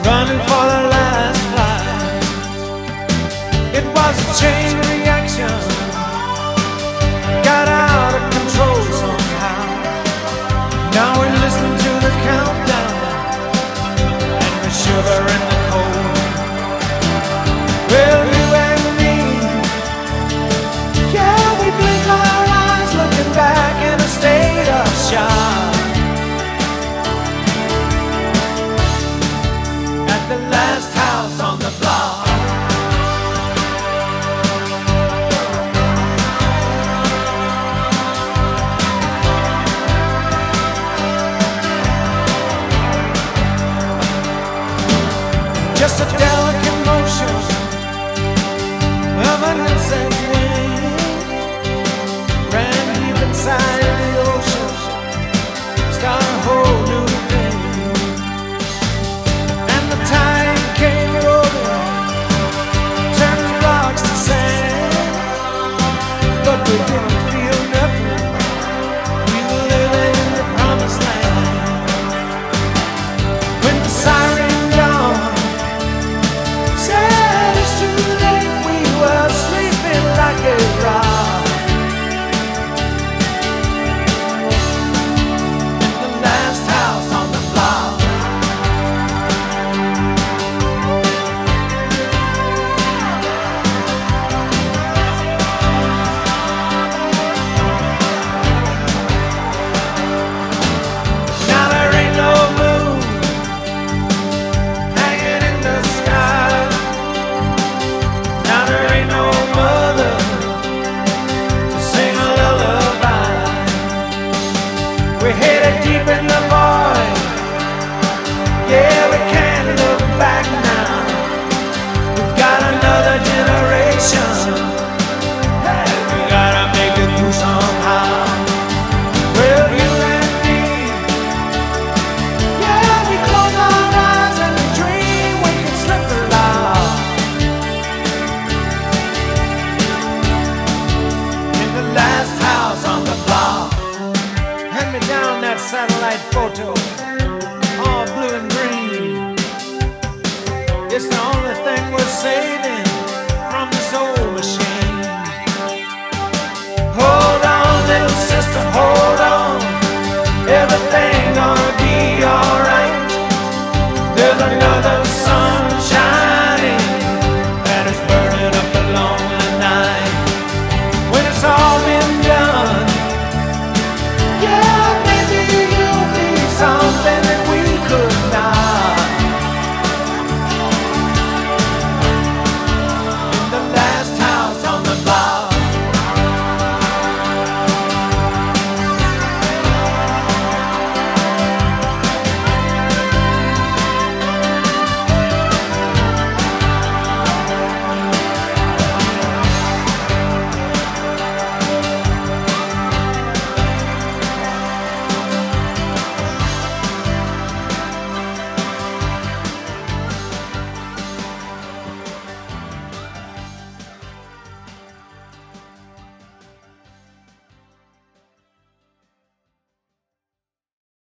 running for the last flight. It was a chain reaction, got out of control somehow. Now we're listening to the countdown, and we shiver in the cold. Well, you and me, yeah, we blink our eyes looking back in a state of shock at the last house on the block. Just a delicate motion of an insect wing ran deep inside the ocean, started a whole new thing. And the tide came rolling, turned the rocks to sand, but we didn't feel nothing. We were living in the promised land. When the siren dawned, said it's too late, we were sleeping like a rock. The last house on the block. Now there ain't no moon hanging in the sky. Now there ain't no mother to sing a lullaby. We're headed deep in the void, yeah, we can't look back now. We've got another generation, hey, we gotta make it through somehow. Well, you and me, yeah, we close our eyes and we dream we can slip the lock in the last house on the block. Hand me down that satellite photo, all blue and green. It's the only thing we're saving from this old machine. Hold on, little sister, hold on. Everything gonna be alright. There's a